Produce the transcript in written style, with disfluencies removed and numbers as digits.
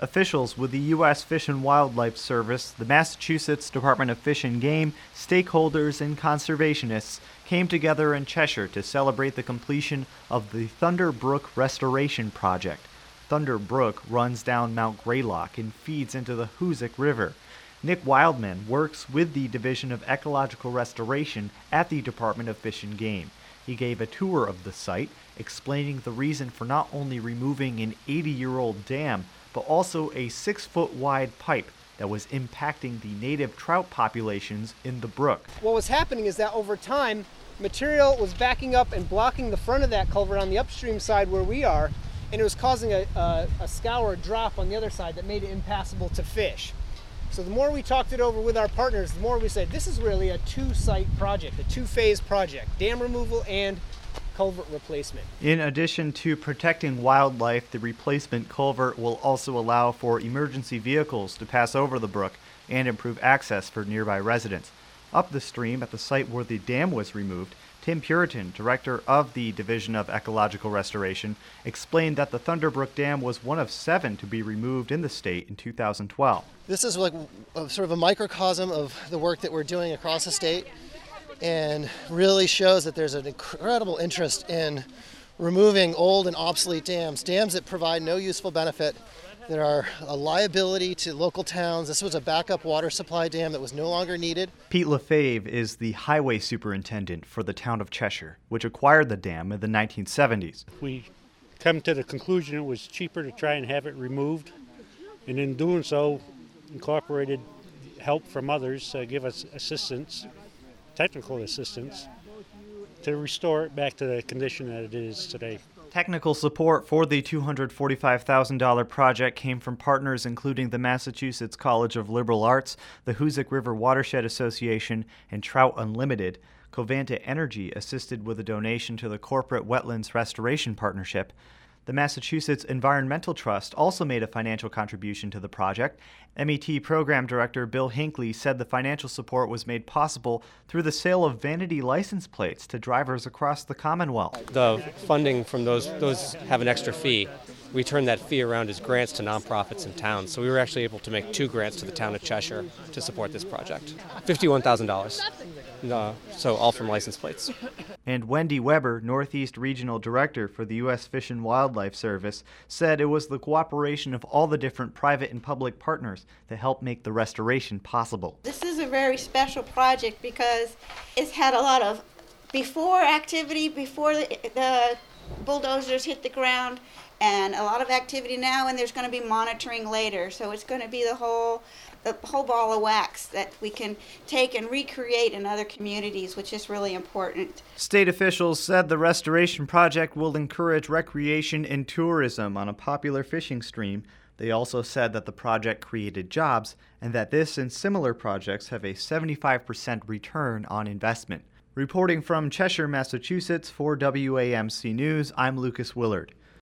Officials with the U.S. Fish and Wildlife Service, the Massachusetts Department of Fish and Game, stakeholders, and conservationists came together in Cheshire to celebrate the completion of the Thunder Brook Restoration Project. Thunder Brook runs down Mount Greylock and feeds into the Hoosick River. Nick Wildman works with the Division of Ecological Restoration at the Department of Fish and Game. He gave a tour of the site, explaining the reason for not only removing an 80-year-old dam, but also a 6-foot-wide pipe that was impacting the native trout populations in the brook. What was happening is that over time, material was backing up and blocking the front of that culvert on the upstream side where we are, and it was causing a scour drop on the other side that made it impassable to fish. So the more we talked it over with our partners, the more we said, this is really a two-site project, a two-phase project, dam removal and culvert replacement. In addition to protecting wildlife, the replacement culvert will also allow for emergency vehicles to pass over the brook and improve access for nearby residents. Up the stream at the site where the dam was removed, Tim Puritan, director of the Division of Ecological Restoration, explained that the Thunder Brook Dam was one of 7 to be removed in the state in 2012. This is like sort of a microcosm of the work that we're doing across the state, and really shows that there's an incredible interest in removing old and obsolete dams that provide no useful benefit, that are a liability to local towns. This was a backup water supply dam that was no longer needed. Pete Lefebvre is the highway superintendent for the town of Cheshire, which acquired the dam in the 1970s. We come to the conclusion it was cheaper to try and have it removed, and in doing so, incorporated help from others, give us assistance, technical assistance, to restore it back to the condition that it is today. Technical support for the $245,000 project came from partners including the Massachusetts College of Liberal Arts, the Hoosick River Watershed Association, and Trout Unlimited. Covanta Energy assisted with a donation to the Corporate Wetlands Restoration Partnership. The Massachusetts Environmental Trust also made a financial contribution to the project. MET Program Director Bill Hinckley said the financial support was made possible through the sale of vanity license plates to drivers across the Commonwealth. The funding from those have an extra fee. We turn that fee around as grants to nonprofits and towns. So we were actually able to make 2 grants to the town of Cheshire to support this project. $51,000. So all from license plates. And Wendy Weber, Northeast Regional Director for the U.S. Fish and Wildlife Service, said it was the cooperation of all the different private and public partners that helped make the restoration possible. This is a very special project because it's had a lot of before activity, before the bulldozers hit the ground, and a lot of activity now, and there's going to be monitoring later. So it's going to be the whole ball of wax that we can take and recreate in other communities, which is really important. State officials said the restoration project will encourage recreation and tourism on a popular fishing stream. They also said that the project created jobs and that this and similar projects have a 75% return on investment. Reporting from Cheshire, Massachusetts for WAMC News, I'm Lucas Willard.